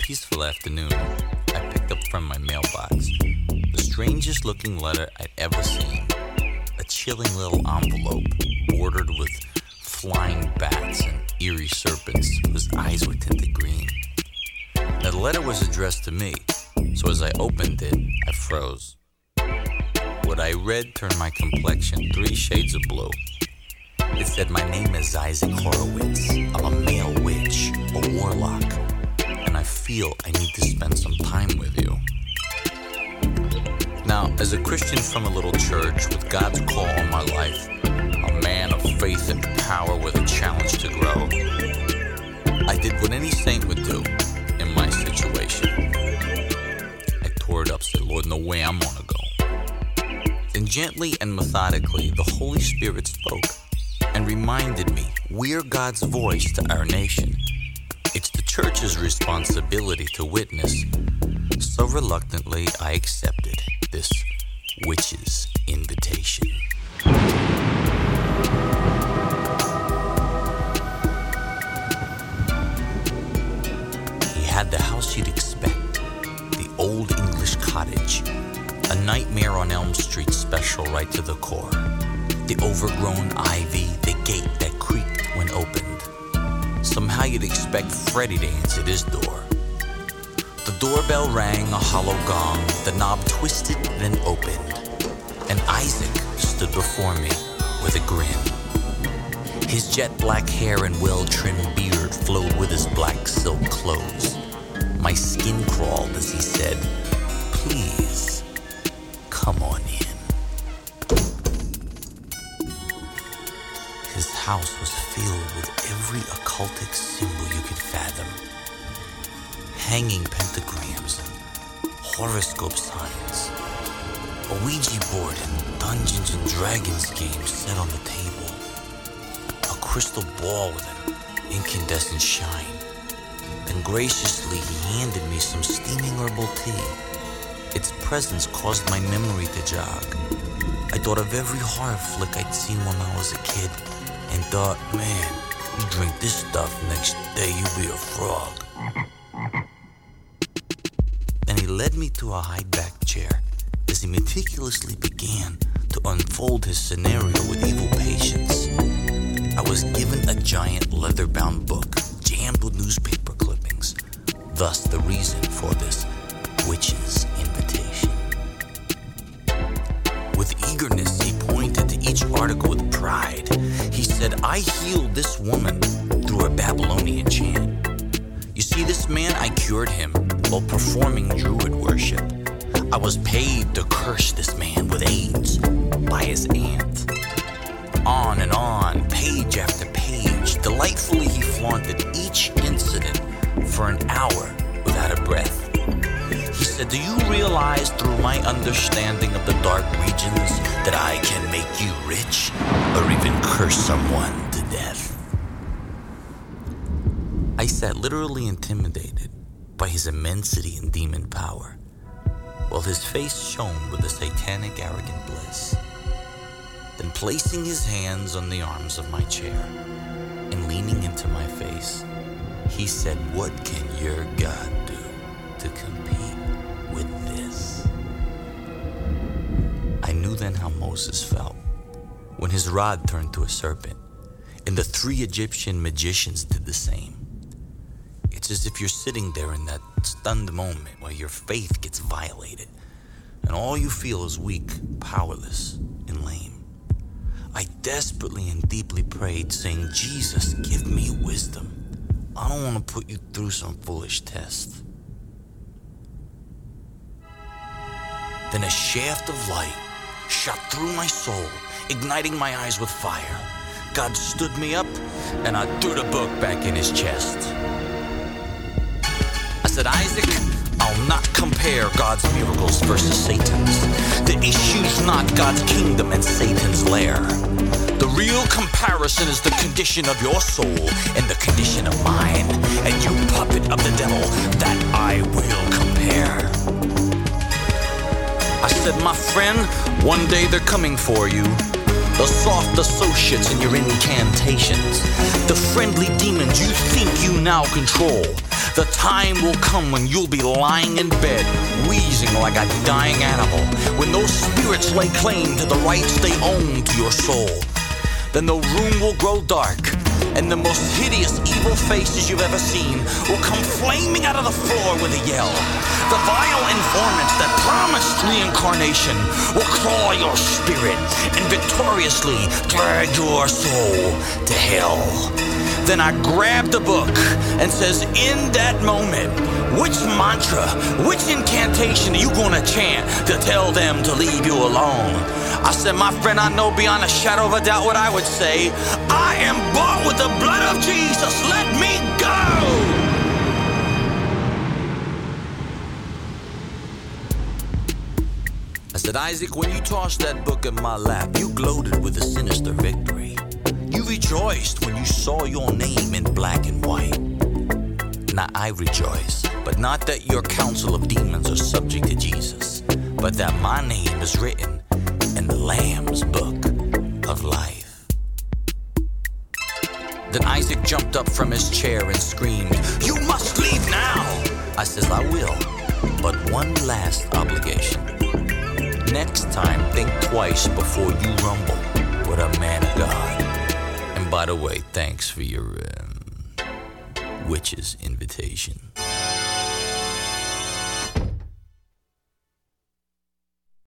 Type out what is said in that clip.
peaceful afternoon, I picked up from my mailbox the strangest looking letter I'd ever seen. A chilling little envelope bordered with flying bats and eerie serpents whose eyes were tinted green. Now, the letter was addressed to me, so as I opened it, I froze. What I read turned my complexion 3 shades of blue. It said my name is Isaac Horowitz. I'm a male witch, a warlock, and I feel I need to spend some time with you. Now, as a Christian from a little church with God's call on my life, a man of faith and power with a challenge to grow, I did what any saint would do in my situation. I tore it up, said, Lord, no way I'm gonna go. Then gently and methodically, the Holy Spirit spoke and reminded me we're God's voice to our nation. It's the church's responsibility to witness. So reluctantly, I accepted this witch's invitation. He had the house you'd expect, the old English cottage, a nightmare on Elm Street special right to the core. The overgrown ivy, the gate that creaked when opened. Somehow you'd expect Freddy to answer this door. The doorbell rang a hollow gong, the knob twisted then opened, and Isaac stood before me with a grin. His jet black hair and well-trimmed beard flowed with his black silk clothes. My skin crawled as he said, "Please, come on in." His house was filled with every occultic symbol you could fathom. Hanging pentagrams and horoscope signs. A Ouija board and Dungeons and Dragons game set on the table. A crystal ball with an incandescent shine. Then graciously he handed me some steaming herbal tea. Its presence caused my memory to jog. I thought of every horror flick I'd seen when I was a kid. And thought, man, you drink this stuff, next day you be a frog. Then he led me to a high-backed chair as he meticulously began to unfold his scenario with evil patience. I was given a giant leather-bound book jammed with newspaper clippings, thus the reason for this witch's invitation. With eagerness, he pointed to each article with pride. He said, I healed this woman through a Babylonian chant. You see, this man, I cured him while performing druid worship. I was paid to curse this man with AIDS by his aunt. On and on, page after page, delightfully he flaunted each incident for an hour without a breath. He said, do you realize through my understanding of the dark regions that I can make you rich or even curse someone to death? I sat literally intimidated by his immensity and demon power, while his face shone with a satanic arrogant bliss. Then placing his hands on the arms of my chair and leaning into my face, he said, what can your God do to compete with this? I knew then how Moses felt when his rod turned to a serpent, and the 3 Egyptian magicians did the same. It's as if you're sitting there in that stunned moment where your faith gets violated, and all you feel is weak, powerless, and lame. I desperately and deeply prayed, saying, Jesus, give me wisdom. I don't want to put you through some foolish test. Then a shaft of light shot through my soul, igniting my eyes with fire. God stood me up, and I threw the book back in his chest. I said, Isaac, I'll not compare God's miracles versus Satan's. The issue's not God's kingdom and Satan's lair. The real comparison is the condition of your soul and the condition of mine. And you puppet of the devil, that I will compare. I said, my friend, one day they're coming for you. the soft associates in your incantations, the friendly demons you think you now control. The time will come when you'll be lying in bed, wheezing like a dying animal, when those spirits lay claim to the rights they own to your soul. Then the room will grow dark, and the most hideous evil faces you've ever seen will come flaming out of the floor with a yell. The vile informants that promised reincarnation will claw your spirit and victoriously drag your soul to hell. Then I grab the book and says, in that moment, which mantra, which incantation are you gonna chant to tell them to leave you alone? I said, my friend, I know beyond a shadow of a doubt what I would say. I am bought with the blood of Jesus. Let me go. I said, Isaac, when you tossed that book in my lap, you gloated with a sinister victory. You rejoiced when you saw your name in black and white. Now I rejoice, but not that your council of demons are subject to Jesus, but that my name is written in the Lamb's book of life. Then Isaac jumped up from his chair and screamed, you must leave now! I says, I will, but one last obligation. Next time, think twice before you rumble with a man of God. And by the way, thanks for your witch's invitation.